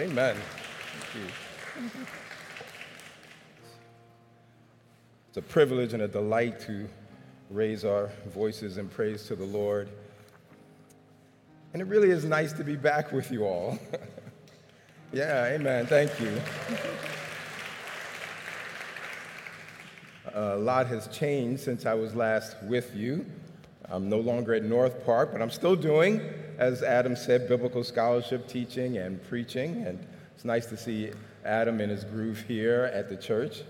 Amen. Thank you. It's a privilege and a delight to raise our voices in praise to the Lord. And it really is nice to be back with you all. Yeah, amen. Thank you. A lot has changed since I was last with you. I'm no longer at North Park, but I'm still doing, as Adam said, biblical scholarship teaching and preaching. And it's nice to see Adam in his groove here at the church.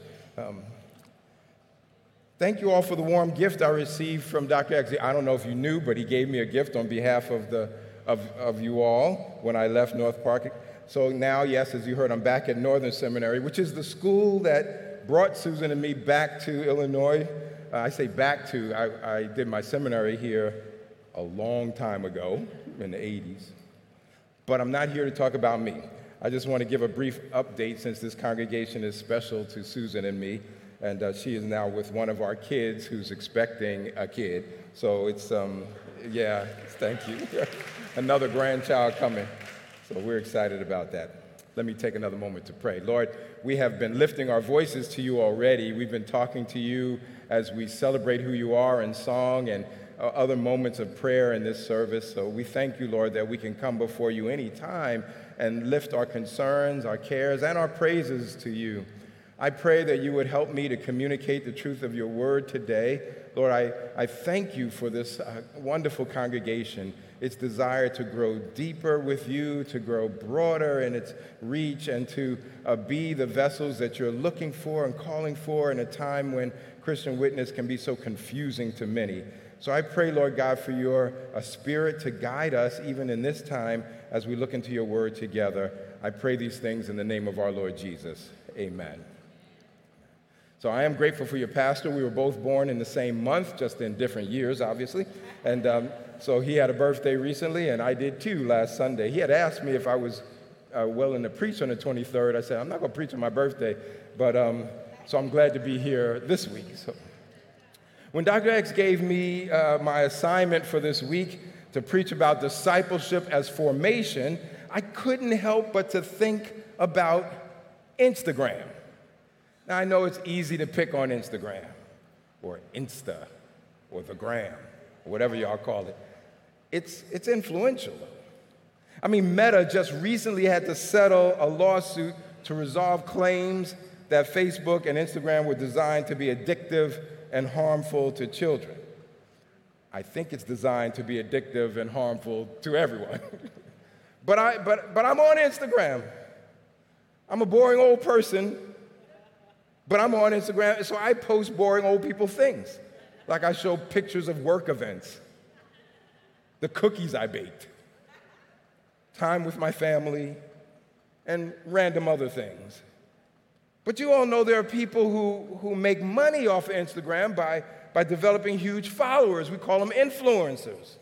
Thank you all for the warm gift I received from Dr. X. I don't know if you knew, but he gave me a gift on behalf of you all when I left North Park. So now, yes, as you heard, I'm back at Northern Seminary, which is the school that brought Susan and me back to Illinois. I say back to, I did my seminary here a long time ago, in the 80s. But I'm not here to talk about me. I just want to give a brief update since this congregation is special to Susan and me. And she is now with one of our kids who's expecting a kid. So it's, yeah, thank you. Another grandchild coming. So we're excited about that. Let me take another moment to pray. Lord, we have been lifting our voices to you already. We've been talking to you as we celebrate who you are in song and other moments of prayer in this service. So we thank you, Lord, that we can come before you anytime and lift our concerns, our cares, and our praises to you. I pray that you would help me to communicate the truth of your word today. Lord, I thank you for this wonderful congregation, its desire to grow deeper with you, to grow broader in its reach, and to be the vessels that you're looking for and calling for in a time when Christian witness can be so confusing to many. So I pray, Lord God, for your spirit to guide us even in this time as we look into your word together. I pray these things in the name of our Lord Jesus. Amen. So I am grateful for your pastor. We were both born in the same month, just in different years, obviously. And so he had a birthday recently, and I did too last Sunday. He had asked me if I was willing to preach on the 23rd. I said, I'm not going to preach on my birthday, but so I'm glad to be here this week. So when Dr. X gave me my assignment for this week to preach about discipleship as formation, I couldn't help but to think about Instagram. Now, I know it's easy to pick on Instagram, or Insta, or the gram, or whatever y'all call it. It's influential. I mean, Meta just recently had to settle a lawsuit to resolve claims that Facebook and Instagram were designed to be addictive and harmful to children. I think it's designed to be addictive and harmful to everyone. But I'm on Instagram. I'm a boring old person, but I'm on Instagram, so I post boring old people things. Like I show pictures of work events, the cookies I baked, time with my family, and random other things. But you all know there are people who make money off of Instagram by developing huge followers. We call them influencers.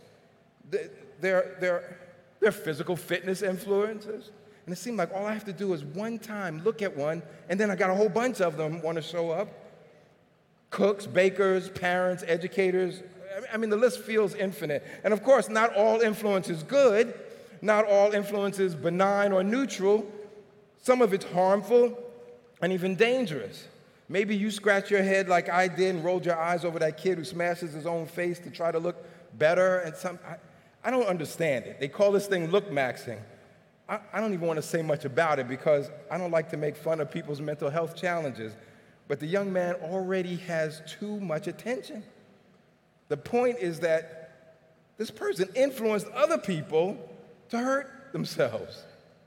They're physical fitness influencers. And it seemed like all I have to do is one time look at one, and then I got a whole bunch of them want to show up. Cooks, bakers, parents, educators. I mean, the list feels infinite. And of course, not all influence is good. Not all influence is benign or neutral. Some of it's harmful and even dangerous. Maybe you scratch your head like I did and rolled your eyes over that kid who smashes his own face to try to look better. And I don't understand it. They call this thing look maxing. I don't even want to say much about it because I don't like to make fun of people's mental health challenges. But the young man already has too much attention. The point is that this person influenced other people to hurt themselves.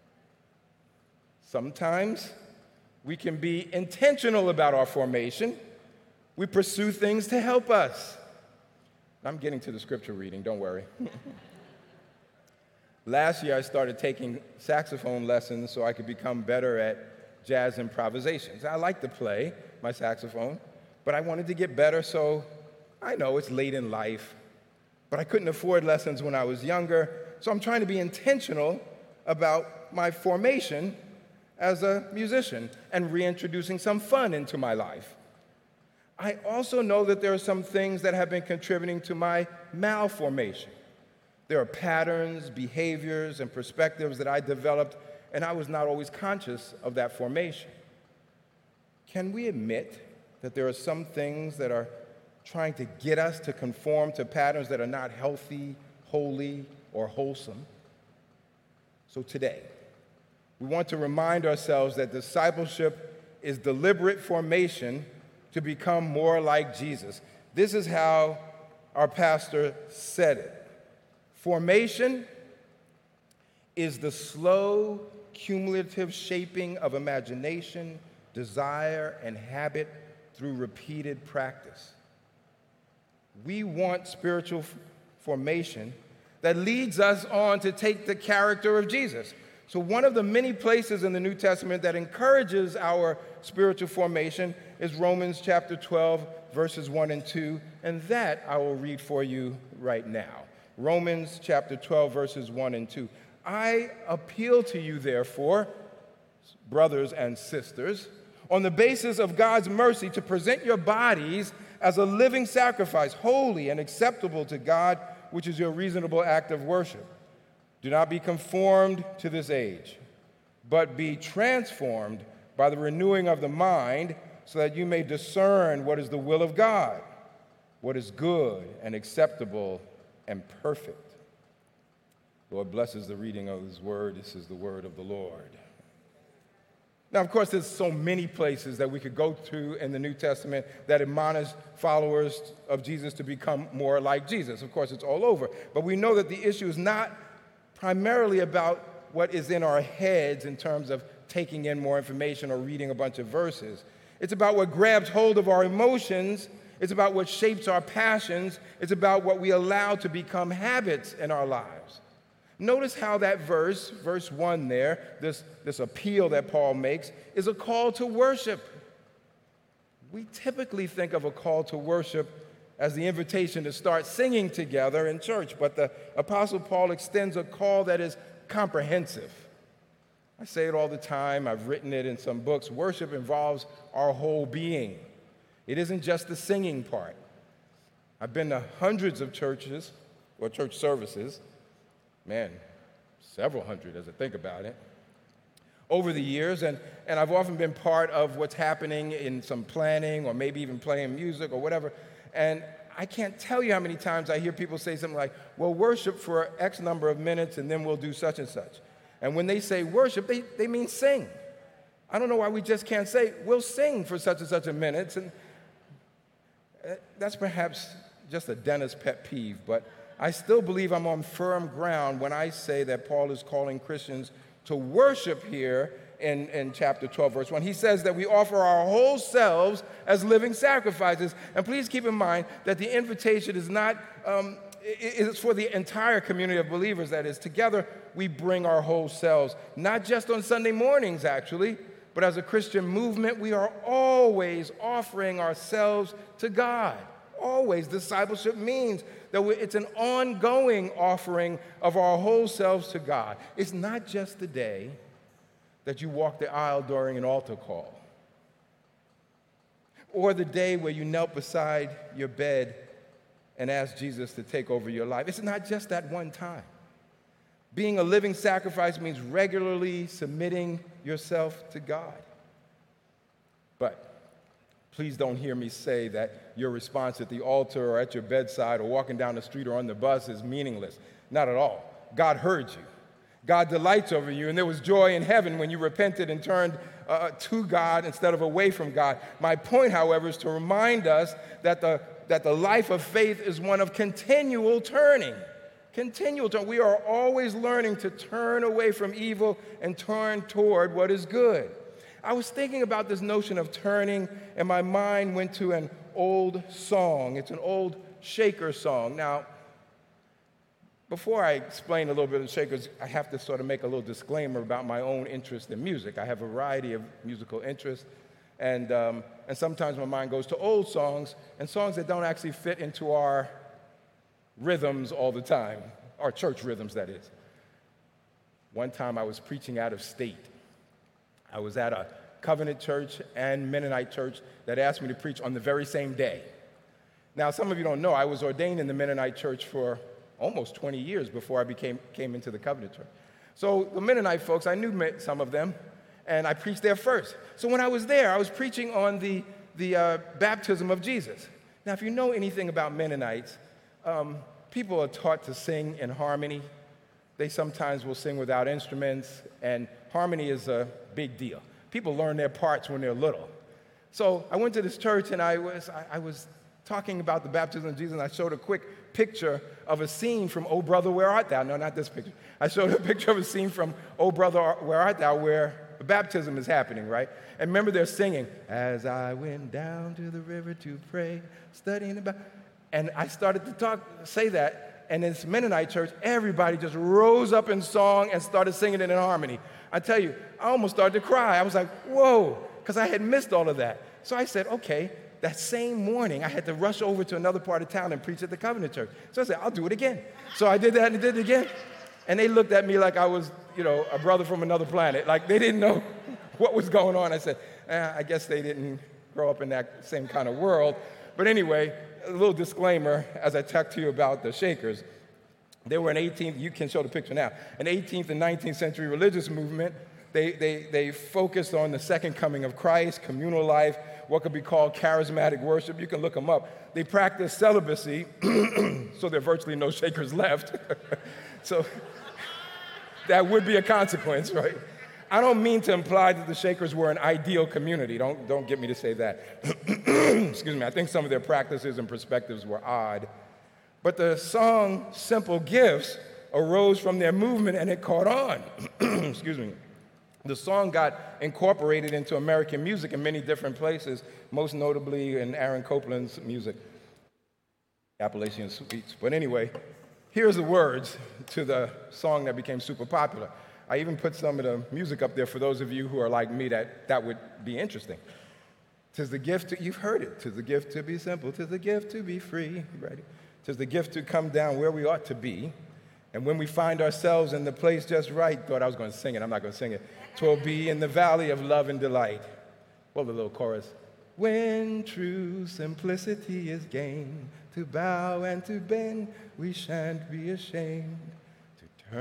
Sometimes we can be intentional about our formation. We pursue things to help us. I'm getting to the scripture reading, don't worry. Last year, I started taking saxophone lessons so I could become better at jazz improvisations. I like to play my saxophone, but I wanted to get better, so I know it's late in life, but I couldn't afford lessons when I was younger, so I'm trying to be intentional about my formation as a musician and reintroducing some fun into my life. I also know that there are some things that have been contributing to my malformation. There are patterns, behaviors, and perspectives that I developed and I was not always conscious of that formation. Can we admit that there are some things that are trying to get us to conform to patterns that are not healthy, holy, or wholesome? So today, we want to remind ourselves that discipleship is deliberate formation to become more like Jesus. This is how our pastor said it. Formation is the slow, cumulative shaping of imagination, desire, and habit through repeated practice. We want spiritual formation that leads us on to take the character of Jesus. So one of the many places in the New Testament that encourages our spiritual formation is Romans chapter 12, verses 1 and 2, and that I will read for you right now. Romans chapter 12, verses 1 and 2. I appeal to you, therefore, brothers and sisters, on the basis of God's mercy, to present your bodies as a living sacrifice, holy and acceptable to God, which is your reasonable act of worship. Do not be conformed to this age, but be transformed by the renewing of the mind, so that you may discern what is the will of God, what is good and acceptable and perfect. Lord blesses the reading of his word. This is the word of the Lord. Now, of course, there's so many places that we could go to in the New Testament that admonish followers of Jesus to become more like Jesus. Of course, it's all over. But we know that the issue is not primarily about what is in our heads in terms of taking in more information or reading a bunch of verses. It's about what grabs hold of our emotions. It's about what shapes our passions. It's about what we allow to become habits in our lives. Notice how that verse 1 there, this appeal that Paul makes, is a call to worship. We typically think of a call to worship as the invitation to start singing together in church, but the Apostle Paul extends a call that is comprehensive. I say it all the time. I've written it in some books. Worship involves our whole being. It isn't just the singing part. I've been to hundreds of churches or church services, man, several hundred as I think about it, over the years, and I've often been part of what's happening in some planning or maybe even playing music or whatever, and I can't tell you how many times I hear people say something like, well, worship for X number of minutes and then we'll do such and such. And when they say worship, they mean sing. I don't know why we just can't say, we'll sing for such and such a minute. And that's perhaps just a dentist's pet peeve, but I still believe I'm on firm ground when I say that Paul is calling Christians to worship here in chapter 12, verse 1. He says that we offer our whole selves as living sacrifices. And please keep in mind that the invitation is not, it's for the entire community of believers. That is, together we bring our whole selves, not just on Sunday mornings, actually, but as a Christian movement, we are always offering ourselves to God. Always. Discipleship means that it's an ongoing offering of our whole selves to God. It's not just the day that you walk the aisle during an altar call, or the day where you knelt beside your bed and asked Jesus to take over your life. It's not just that one time. Being a living sacrifice means regularly submitting yourself to God. But please don't hear me say that your response at the altar or at your bedside or walking down the street or on the bus is meaningless. Not at all. God heard you. God delights over you, and there was joy in heaven when you repented and turned to God instead of away from God. My point, however, is to remind us that the life of faith is one of continual turning. Continual turn. We are always learning to turn away from evil and turn toward what is good. I was thinking about this notion of turning, and my mind went to an old song. It's an old Shaker song. Now, before I explain a little bit of Shakers, I have to sort of make a little disclaimer about my own interest in music. I have a variety of musical interests, and sometimes my mind goes to old songs and songs that don't actually fit into our rhythms all the time, our church rhythms, that is. One time I was preaching out of state. I was at a Covenant church and Mennonite church that asked me to preach on the very same day. Now, some of you don't know, I was ordained in the Mennonite church for almost 20 years before I came into the Covenant church. So the Mennonite folks, I knew some of them, and I preached there first. So when I was there, I was preaching on the baptism of Jesus. Now, if you know anything about Mennonites, people are taught to sing in harmony. They sometimes will sing without instruments, and harmony is a big deal. People learn their parts when they're little. So I went to this church, and I was talking about the baptism of Jesus, and I showed a quick picture of a scene from Oh Brother, Where Art Thou? No, not this picture. I showed a picture of a scene from Oh Brother, Where Art Thou, where the baptism is happening, right? And remember, they're singing, as I went down to the river to pray, studying about, and I started to say that, and in this Mennonite church, everybody just rose up in song and started singing it in harmony. I tell you, I almost started to cry. I was like, whoa, because I had missed all of that. So I said, okay, that same morning, I had to rush over to another part of town and preach at the Covenant Church. So I said, I'll do it again. So I did that and did it again. And they looked at me like I was, a brother from another planet. Like they didn't know what was going on. I said, I guess they didn't grow up in that same kind of world. But anyway, a little disclaimer as I talk to you about the Shakers. They were an 18th, you can show the picture now, an 18th and 19th century religious movement. They focused on the second coming of Christ, communal life, what could be called charismatic worship. You can look them up. They practiced celibacy, so there are virtually no Shakers left. So that would be a consequence, right? I don't mean to imply that the Shakers were an ideal community. Don't get me to say that. Excuse me. I think some of their practices and perspectives were odd. But the song Simple Gifts arose from their movement, and it caught on. Excuse me. The song got incorporated into American music in many different places, most notably in Aaron Copland's music, Appalachian Suites. But anyway, here's the words to the song that became super popular. I even put some of the music up there for those of you who are like me that would be interesting. 'Tis the gift you've heard it. 'Tis the gift to be simple. 'Tis the gift to be free. Ready? 'Tis the gift to come down where we ought to be. And when we find ourselves in the place just right, thought I was going to sing it. I'm not going to sing it. 'Twill be in the valley of love and delight. Well, the little chorus. When true simplicity is gained, to bow and to bend, we shan't be ashamed. To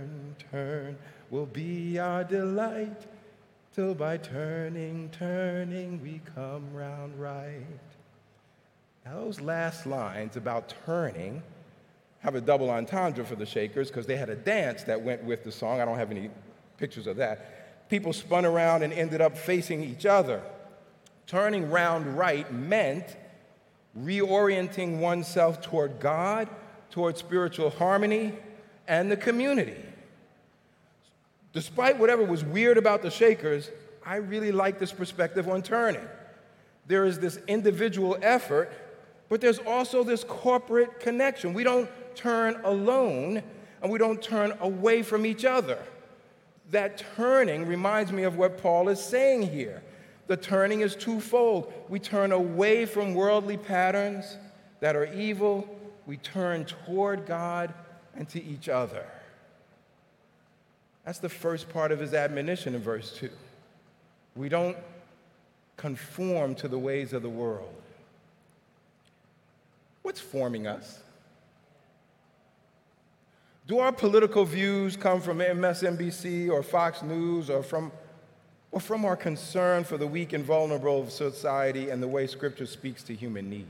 turn will be our delight, till by turning, we come round right. Now, those last lines about turning have a double entendre for the Shakers because they had a dance that went with the song. I don't have any pictures of that. People spun around and ended up facing each other. Turning round right meant reorienting oneself toward God, toward spiritual harmony, and the community. Despite whatever was weird about the Shakers, I really like this perspective on turning. There is this individual effort, but there's also this corporate connection. We don't turn alone, and we don't turn away from each other. That turning reminds me of what Paul is saying here. The turning is twofold. We turn away from worldly patterns that are evil. We turn toward God and to each other. That's the first part of his admonition in verse 2. We don't conform to the ways of the world. What's forming us? Do our political views come from MSNBC or Fox News or from our concern for the weak and vulnerable of society and the way Scripture speaks to human need?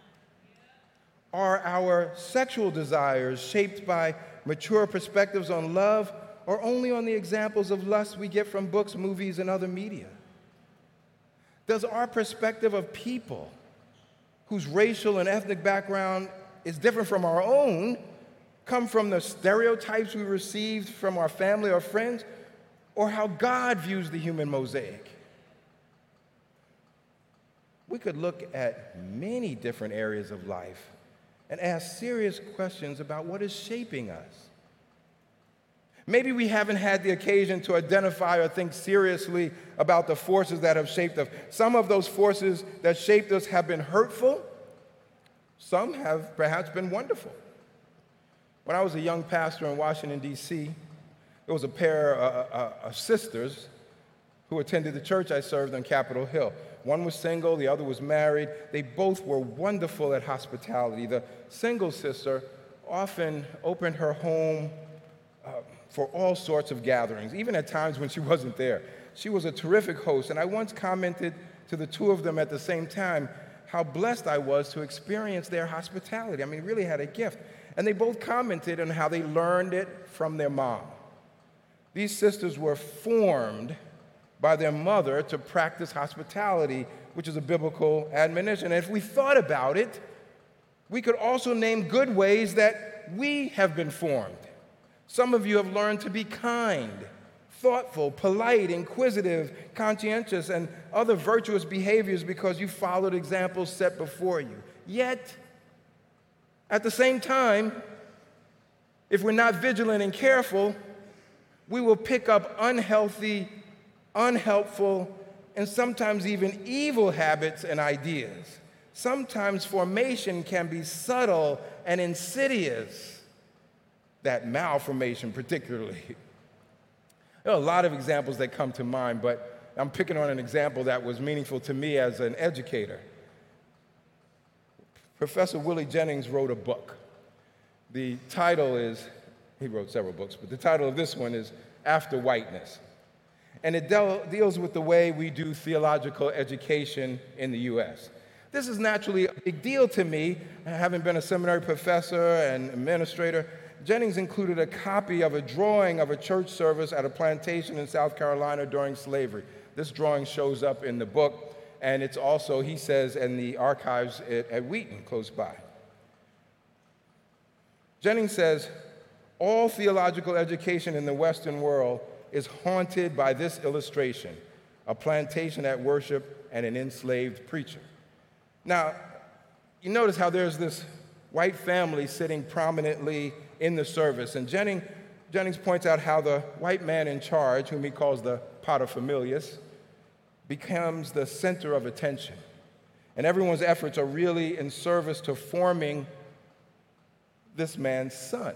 Are our sexual desires shaped by mature perspectives on love or only on the examples of lust we get from books, movies, and other media? Does our perspective of people whose racial and ethnic background is different from our own come from the stereotypes we received from our family or friends, or how God views the human mosaic? We could look at many different areas of life and ask serious questions about what is shaping us. Maybe we haven't had the occasion to identify or think seriously about the forces that have shaped us. Some of those forces that shaped us have been hurtful. Some have perhaps been wonderful. When I was a young pastor in Washington, D.C., there was a pair of sisters who attended the church I served on Capitol Hill. One was single, the other was married. They both were wonderful at hospitality. The single sister often opened her home for all sorts of gatherings, even at times when she wasn't there. She was a terrific host, and I once commented to the two of them at the same time how blessed I was to experience their hospitality. I mean, really had a gift. And they both commented on how they learned it from their mom. These sisters were formed by their mother to practice hospitality, which is a biblical admonition. And if we thought about it, we could also name good ways that we have been formed. Some of you have learned to be kind, thoughtful, polite, inquisitive, conscientious, and other virtuous behaviors because you followed examples set before you. Yet, at the same time, if we're not vigilant and careful, we will pick up unhealthy, unhelpful, and sometimes even evil habits and ideas. Sometimes formation can be subtle and insidious, that malformation particularly. There are a lot of examples that come to mind, but I'm picking on an example that was meaningful to me as an educator. Professor Willie Jennings wrote a book. The title is, he wrote several books, but the title of this one is After Whiteness. And it deals with the way we do theological education in the U.S. This is naturally a big deal to me, having been a seminary professor and administrator. Jennings included a copy of a drawing of a church service at a plantation in South Carolina during slavery. This drawing shows up in the book, and it's also, he says, in the archives at Wheaton, close by. Jennings says, all theological education in the Western world is haunted by this illustration, a plantation at worship and an enslaved preacher. Now, you notice how there's this white family sitting prominently in the service, and Jennings points out how the white man in charge, whom he calls the paterfamilias, becomes the center of attention. And everyone's efforts are really in service to forming this man's son,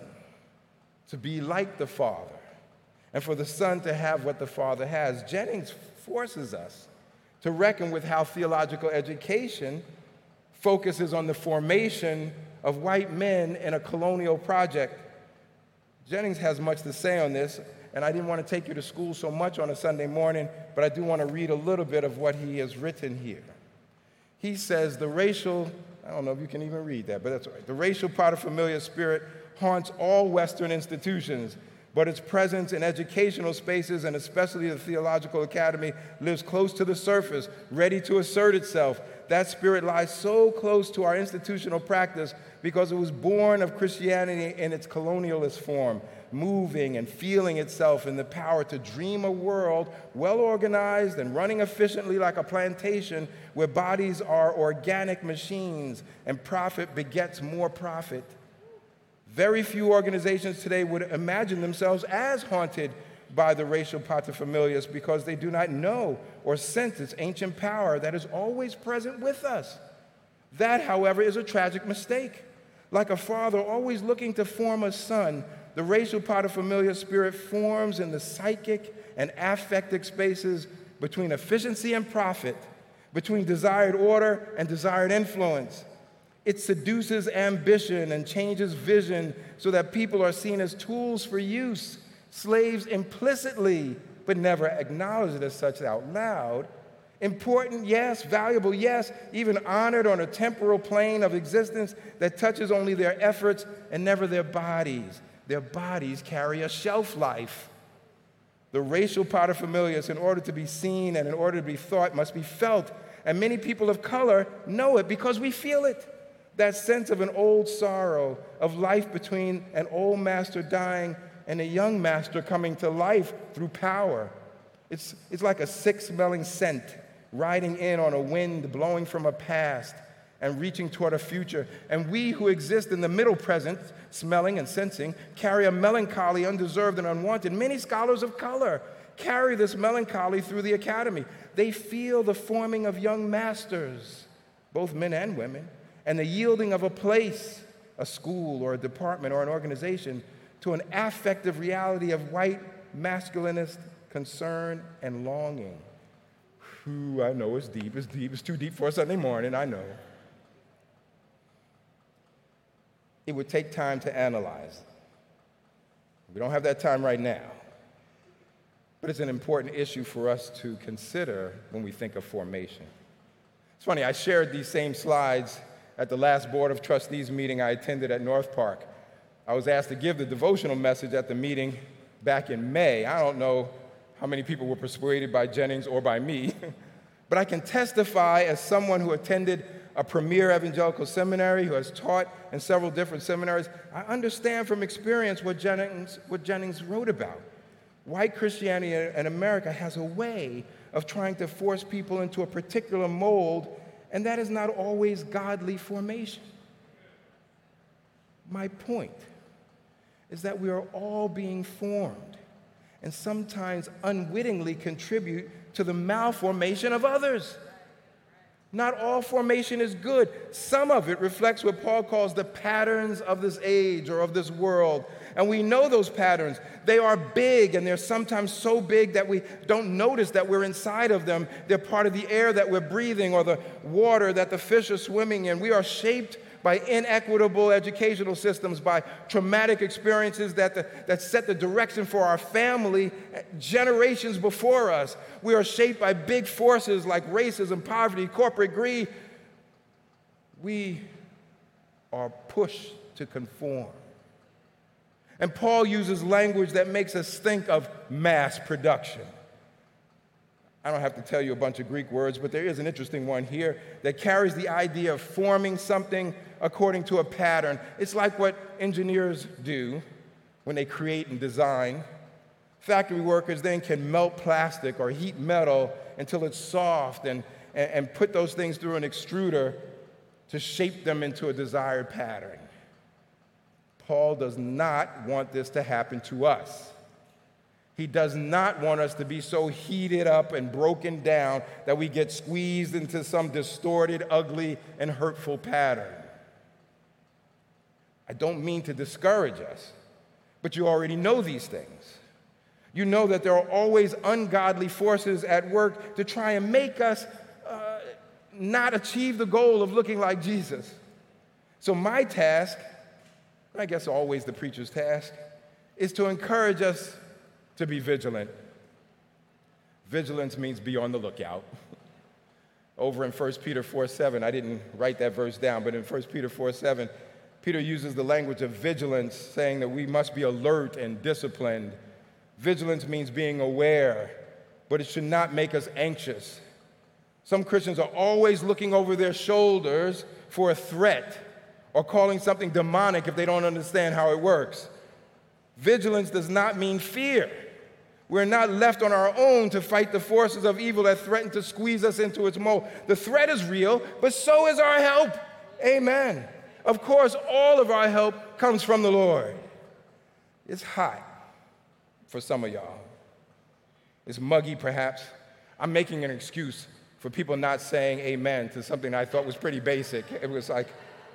to be like the father, and for the son to have what the father has. Jennings forces us to reckon with how theological education focuses on the formation of white men in a colonial project. Jennings has much to say on this, and I didn't want to take you to school so much on a Sunday morning, but I do want to read a little bit of what he has written here. He says, I don't know if you can even read that, but that's all right. The racial paterfamilias spirit haunts all Western institutions, but its presence in educational spaces, and especially the Theological Academy, lives close to the surface, ready to assert itself. That spirit lies so close to our institutional practice because it was born of Christianity in its colonialist form, moving and feeling itself in the power to dream a world well organized and running efficiently like a plantation where bodies are organic machines and profit begets more profit. Very few organizations today would imagine themselves as haunted by the racial paterfamilias because they do not know or sense its ancient power that is always present with us. That, however, is a tragic mistake. Like a father always looking to form a son, the racial paterfamilias spirit forms in the psychic and affective spaces between efficiency and profit, between desired order and desired influence. It seduces ambition and changes vision so that people are seen as tools for use, slaves implicitly, but never acknowledged as such out loud. Important, yes. Valuable, yes. Even honored on a temporal plane of existence that touches only their efforts and never their bodies. Their bodies carry a shelf life. The racial paterfamilias, in order to be seen and in order to be thought, must be felt. And many people of color know it because we feel it. That sense of an old sorrow, of life between an old master dying and a young master coming to life through power. It's like a sick-smelling scent riding in on a wind blowing from a past and reaching toward a future. And we who exist in the middle present, smelling and sensing, carry a melancholy undeserved and unwanted. Many scholars of color carry this melancholy through the academy. They feel the forming of young masters, both men and women, and the yielding of a place, a school or a department or an organization, to an affective reality of white masculinist concern and longing. Whew, I know it's deep, it's too deep for a Sunday morning, I know. It would take time to analyze. We don't have that time right now. But it's an important issue for us to consider when we think of formation. It's funny, I shared these same slides at the last Board of Trustees meeting I attended at North Park. I was asked to give the devotional message at the meeting back in May. I don't know how many people were persuaded by Jennings or by me, but I can testify as someone who attended a premier evangelical seminary, who has taught in several different seminaries. I understand from experience what Jennings wrote about. White Christianity in America has a way of trying to force people into a particular mold, and that is not always godly formation. My point is that we are all being formed and sometimes unwittingly contribute to the malformation of others. Not all formation is good. Some of it reflects what Paul calls the patterns of this age or of this world. And we know those patterns. They are big, and they're sometimes so big that we don't notice that we're inside of them. They're part of the air that we're breathing or the water that the fish are swimming in. We are shaped by inequitable educational systems, by traumatic experiences that set the direction for our family generations before us. We are shaped by big forces like racism, poverty, corporate greed. We are pushed to conform. And Paul uses language that makes us think of mass production. I don't have to tell you a bunch of Greek words, but there is an interesting one here that carries the idea of forming something according to a pattern. It's like what engineers do when they create and design. Factory workers then can melt plastic or heat metal until it's soft and put those things through an extruder to shape them into a desired pattern. Paul does not want this to happen to us. He does not want us to be so heated up and broken down that we get squeezed into some distorted, ugly, and hurtful pattern. I don't mean to discourage us, but you already know these things. You know that there are always ungodly forces at work to try and make us not achieve the goal of looking like Jesus. So my task, I guess always the preacher's task, is to encourage us to be vigilant. Vigilance means be on the lookout. Over in 1 Peter 4:7, I didn't write that verse down, but in 1 Peter 4:7, Peter uses the language of vigilance, saying that we must be alert and disciplined. Vigilance means being aware, but it should not make us anxious. Some Christians are always looking over their shoulders for a threat or calling something demonic if they don't understand how it works. Vigilance does not mean fear. We're not left on our own to fight the forces of evil that threaten to squeeze us into its mold. The threat is real, but so is our help. Amen. Of course, all of our help comes from the Lord. It's hot for some of y'all. It's muggy, perhaps. I'm making an excuse for people not saying amen to something I thought was pretty basic. It was like,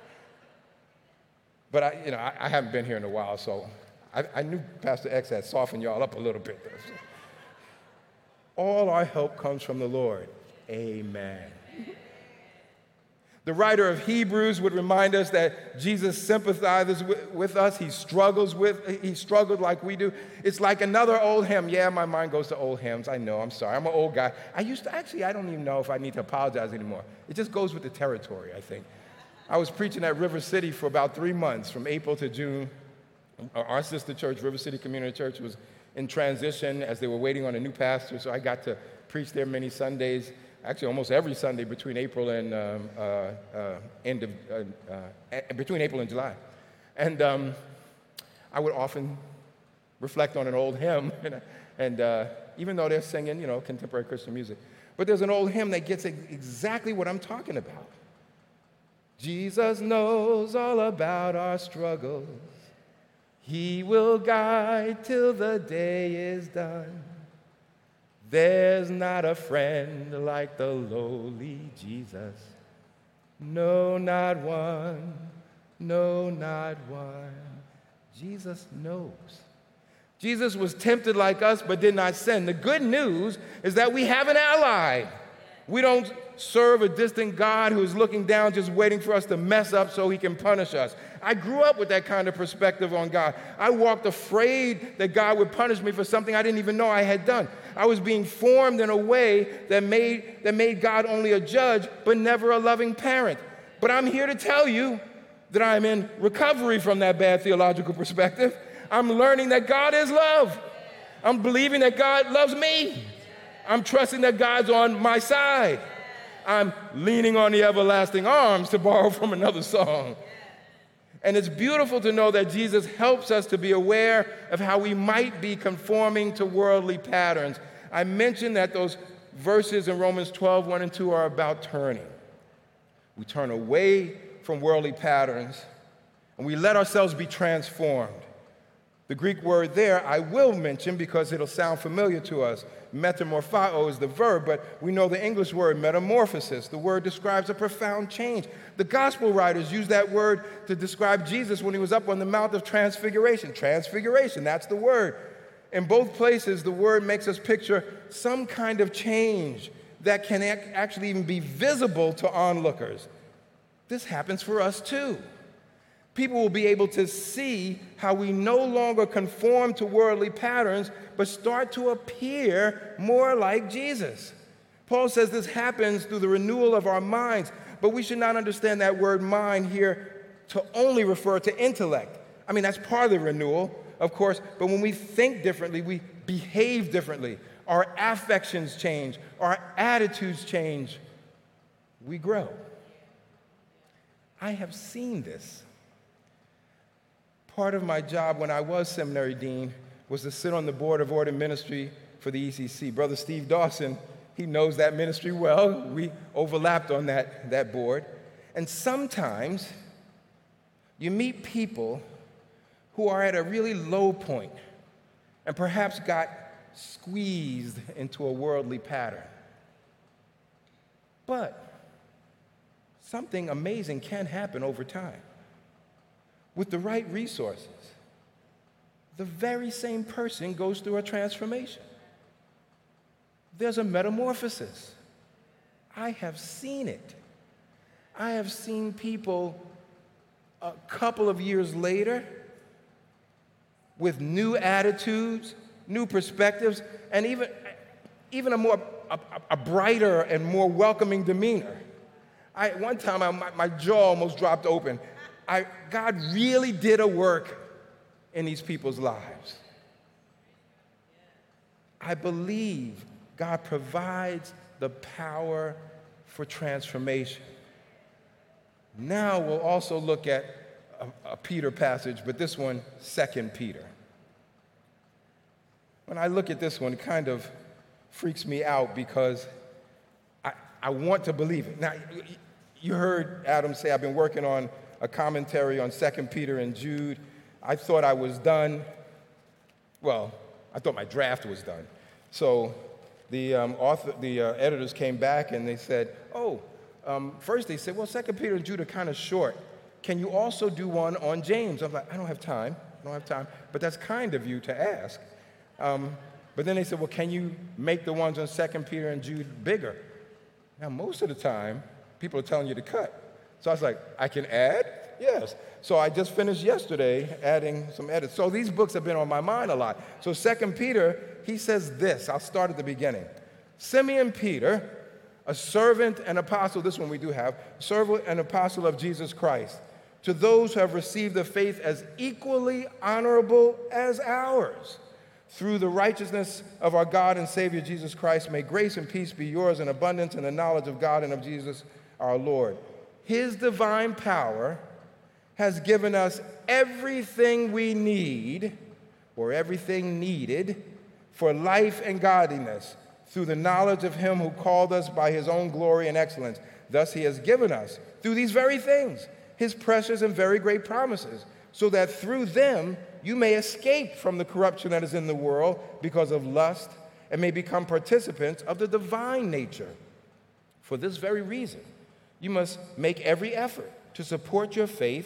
but I haven't been here in a while, so I knew Pastor X had softened y'all up a little bit. All our help comes from the Lord. Amen. The writer of Hebrews would remind us that Jesus sympathizes with us. He struggled like we do. It's like another old hymn. Yeah, my mind goes to old hymns. I know, I'm sorry. I'm an old guy. I don't even know if I need to apologize anymore. It just goes with the territory, I think. I was preaching at River City for about 3 months, from April to June. Our sister church, River City Community Church, was in transition as they were waiting on a new pastor, so I got to preach there many Sundays, actually almost every Sunday between April and July. And I would often reflect on an old hymn, and even though they're singing, contemporary Christian music, but there's an old hymn that gets exactly what I'm talking about. Jesus knows all about our struggles. He will guide till the day is done. There's not a friend like the lowly Jesus. No, not one. No, not one. Jesus knows. Jesus was tempted like us but did not sin. The good news is that we have an ally. We don't serve a distant God who's looking down just waiting for us to mess up so he can punish us. I grew up with that kind of perspective on God. I walked afraid that God would punish me for something I didn't even know I had done. I was being formed in a way that made God only a judge, but never a loving parent. But I'm here to tell you that I'm in recovery from that bad theological perspective. I'm learning that God is love. I'm believing that God loves me. I'm trusting that God's on my side. I'm leaning on the everlasting arms, to borrow from another song. And it's beautiful to know that Jesus helps us to be aware of how we might be conforming to worldly patterns. I mentioned that those verses in Romans 12, 1 and 2 are about turning. We turn away from worldly patterns, and we let ourselves be transformed. The Greek word there I will mention because it'll sound familiar to us. Metamorphao is the verb, but we know the English word metamorphosis. The word describes a profound change. The gospel writers use that word to describe Jesus when he was up on the Mount of Transfiguration. Transfiguration, that's the word. In both places, the word makes us picture some kind of change that can actually even be visible to onlookers. This happens for us too. People will be able to see how we no longer conform to worldly patterns, but start to appear more like Jesus. Paul says this happens through the renewal of our minds, but we should not understand that word mind here to only refer to intellect. I mean, that's part of the renewal, of course, but when we think differently, we behave differently. Our affections change, our attitudes change, we grow. I have seen this. Part of my job when I was seminary dean was to sit on the board of order ministry for the ECC. Brother Steve Dawson, he knows that ministry well. We overlapped on that board. And sometimes you meet people who are at a really low point and perhaps got squeezed into a worldly pattern. But something amazing can happen over time. With the right resources, the very same person goes through a transformation. There's a metamorphosis. I have seen it. I have seen people a couple of years later with new attitudes, new perspectives, and even a brighter and more welcoming demeanor. One time, my jaw almost dropped open. God really did a work in these people's lives. I believe God provides the power for transformation. Now we'll also look at a Peter passage, but this one, 2 Peter. When I look at this one, it kind of freaks me out because I want to believe it. Now, you heard Adam say, I've been working on a commentary on 2 Peter and Jude. I thought I was done. Well, I thought my draft was done. So the editors came back and they said, first they said, well, 2 Peter and Jude are kind of short. Can you also do one on James? I'm like, I don't have time, but that's kind of you to ask. But then they said, well, can you make the ones on 2 Peter and Jude bigger? Now, most of the time, people are telling you to cut. So I was like, I can add? Yes. So I just finished yesterday adding some edits. So these books have been on my mind a lot. So 2 Peter, he says this. I'll start at the beginning. Simeon Peter, a servant and apostle, this one we do have, servant and apostle of Jesus Christ, to those who have received the faith as equally honorable as ours. Through the righteousness of our God and Savior Jesus Christ, may grace and peace be yours in abundance in the knowledge of God and of Jesus our Lord. His divine power has given us everything we need, or everything needed, for life and godliness through the knowledge of him who called us by his own glory and excellence. Thus he has given us, through these very things, his precious and very great promises, so that through them you may escape from the corruption that is in the world because of lust, and may become participants of the divine nature. For this very reason, you must make every effort to support your faith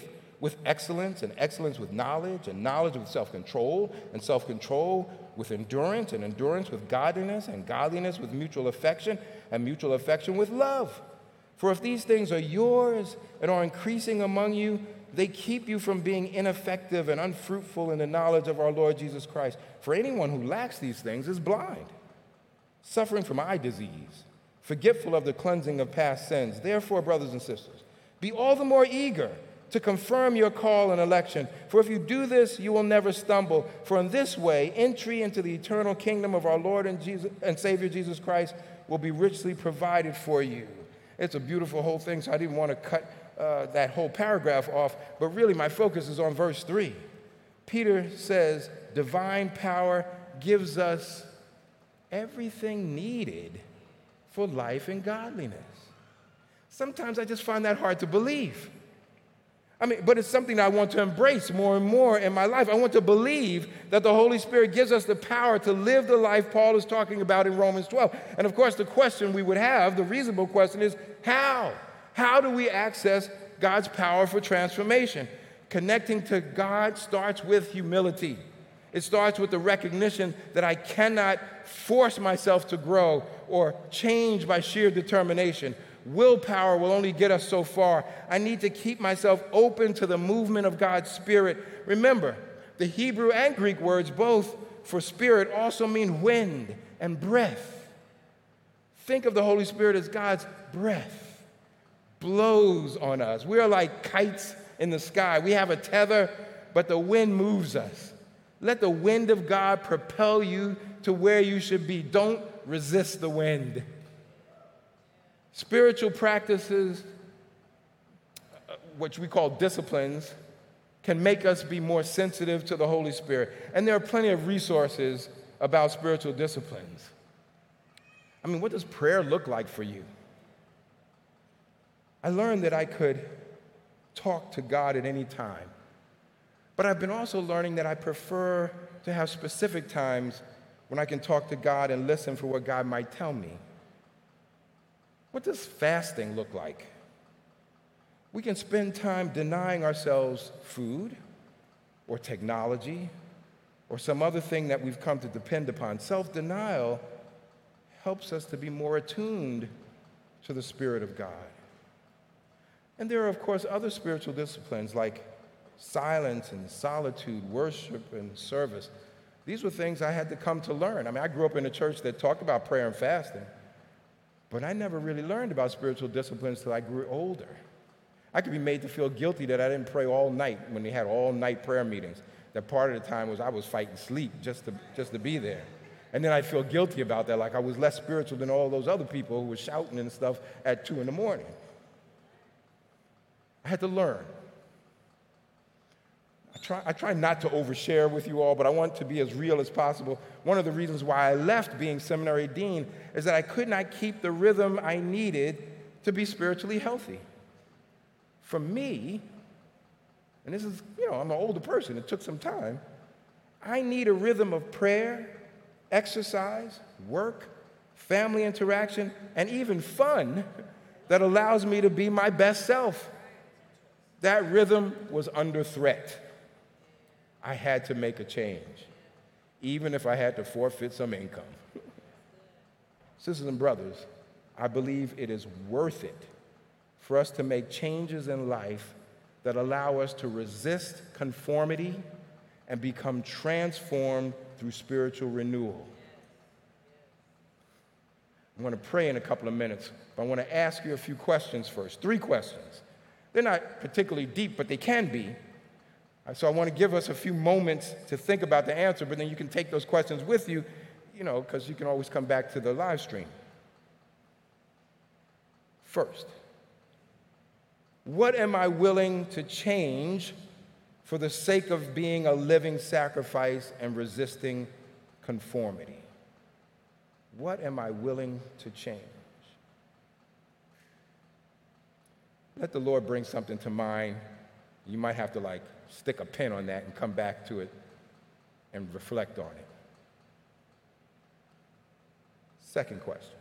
with excellence, and excellence with knowledge, and knowledge with self-control, and self-control with endurance, and endurance with godliness, and godliness with mutual affection, and mutual affection with love. For if these things are yours and are increasing among you, they keep you from being ineffective and unfruitful in the knowledge of our Lord Jesus Christ. For anyone who lacks these things is blind, suffering from eye disease, forgetful of the cleansing of past sins. Therefore, brothers and sisters, be all the more eager to confirm your call and election. For if you do this, you will never stumble. For in this way, entry into the eternal kingdom of our Lord and Savior Jesus Christ will be richly provided for you. It's a beautiful whole thing, so I didn't want to cut that whole paragraph off, but really my focus is on verse 3. Peter says, divine power gives us everything needed for life and godliness. Sometimes I just find that hard to believe. But it's something that I want to embrace more and more in my life. I want to believe that the Holy Spirit gives us the power to live the life Paul is talking about in Romans 12. And of course, the question we would have, the reasonable question is, how? How do we access God's power for transformation? Connecting to God starts with humility. It starts with the recognition that I cannot force myself to grow or change by sheer determination. Willpower will only get us so far. I need to keep myself open to the movement of God's Spirit. Remember, the Hebrew and Greek words, both for spirit, also mean wind and breath. Think of the Holy Spirit as God's breath. Blows on us. We are like kites in the sky. We have a tether, but the wind moves us. Let the wind of God propel you to where you should be. Don't resist the wind. Spiritual practices, which we call disciplines, can make us be more sensitive to the Holy Spirit. And there are plenty of resources about spiritual disciplines. What does prayer look like for you? I learned that I could talk to God at any time. But I've been also learning that I prefer to have specific times when I can talk to God and listen for what God might tell me. What does fasting look like? We can spend time denying ourselves food or technology or some other thing that we've come to depend upon. Self-denial helps us to be more attuned to the Spirit of God. And there are, of course, other spiritual disciplines like silence and solitude, worship and service. These were things I had to come to learn. I grew up in a church that talked about prayer and fasting, but I never really learned about spiritual disciplines till I grew older. I could be made to feel guilty that I didn't pray all night when they had all-night prayer meetings. That part of the time was I was fighting sleep just to be there. And then I'd feel guilty about that, like I was less spiritual than all those other people who were shouting and stuff at 2 a.m. I had to learn. I try not to overshare with you all, but I want to be as real as possible. One of the reasons why I left being seminary dean is that I could not keep the rhythm I needed to be spiritually healthy. For me, and this is, I'm an older person, it took some time, I need a rhythm of prayer, exercise, work, family interaction, and even fun that allows me to be my best self. That rhythm was under threat. I had to make a change, even if I had to forfeit some income. Sisters and brothers, I believe it is worth it for us to make changes in life that allow us to resist conformity and become transformed through spiritual renewal. I'm going to pray in a couple of minutes, but I want to ask you a few questions first. 3 questions. They're not particularly deep, but they can be. So I want to give us a few moments to think about the answer, but then you can take those questions with you, because you can always come back to the live stream. First, what am I willing to change for the sake of being a living sacrifice and resisting conformity? What am I willing to change? Let the Lord bring something to mind. You might have to stick a pin on that and come back to it and reflect on it. Second question.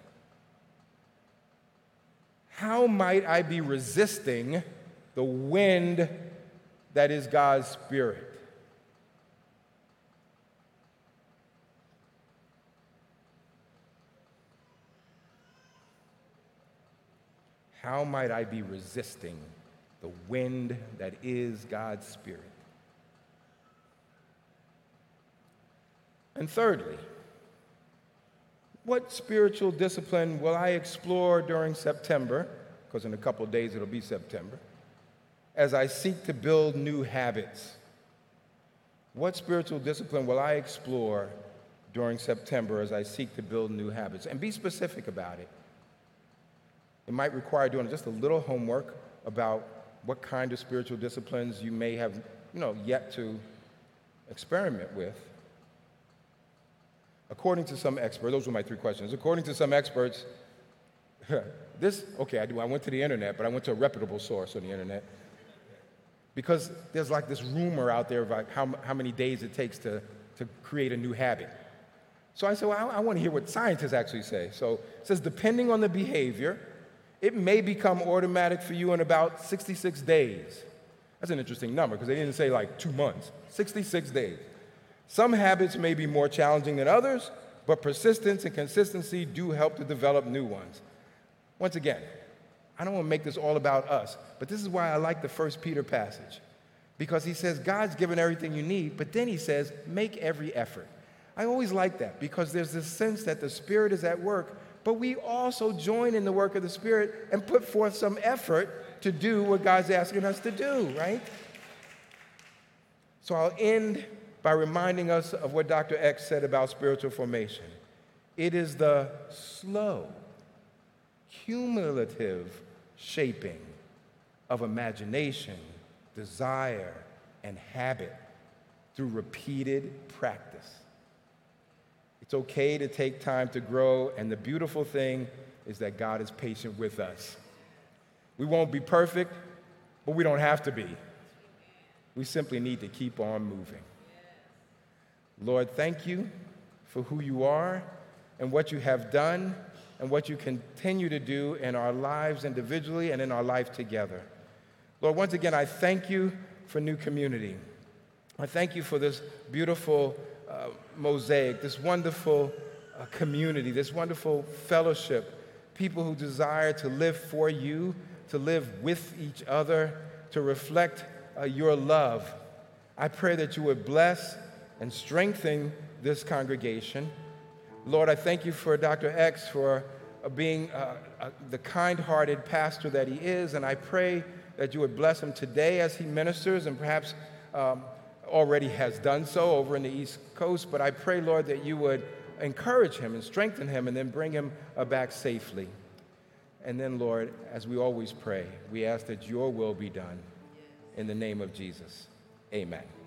How might I be resisting the wind that is God's Spirit. How might I be resisting the wind that is God's Spirit? And thirdly, what spiritual discipline will I explore during September, because in a couple of days it'll be September, as I seek to build new habits? What spiritual discipline will I explore during September as I seek to build new habits? And be specific about it. It might require doing just a little homework about what kind of spiritual disciplines you may have, yet to experiment with. According to some experts, those were my three questions. According to some experts, I went to the internet, but I went to a reputable source on the internet, because there's like this rumor out there about how many days it takes to create a new habit. So I said, well, I want to hear what scientists actually say. So it says, depending on the behavior, it may become automatic for you in about 66 days. That's an interesting number, because they didn't say like 2 months. 66 days. Some habits may be more challenging than others, but persistence and consistency do help to develop new ones. Once again, I don't want to make this all about us, but this is why I like the 1 Peter passage, because he says God's given everything you need, but then he says make every effort. I always like that, because there's this sense that the Spirit is at work, but we also join in the work of the Spirit and put forth some effort to do what God's asking us to do, right? So I'll end by reminding us of what Dr. X said about spiritual formation. It is the slow, cumulative shaping of imagination, desire, and habit through repeated practice. It's okay to take time to grow, and the beautiful thing is that God is patient with us. We won't be perfect, but we don't have to be. We simply need to keep on moving. Lord, thank you for who you are and what you have done and what you continue to do in our lives individually and in our life together. Lord, once again, I thank you for New Community. I thank you for this beautiful mosaic, this wonderful community, this wonderful fellowship, people who desire to live for you, to live with each other, to reflect your love. I pray that you would bless and strengthen this congregation. Lord, I thank you for Dr. X for being the kind-hearted pastor that he is, and I pray that you would bless him today as he ministers, and perhaps already has done so over in the East Coast, but I pray, Lord, that you would encourage him and strengthen him and then bring him back safely. And then, Lord, as we always pray, we ask that your will be done in the name of Jesus. Amen.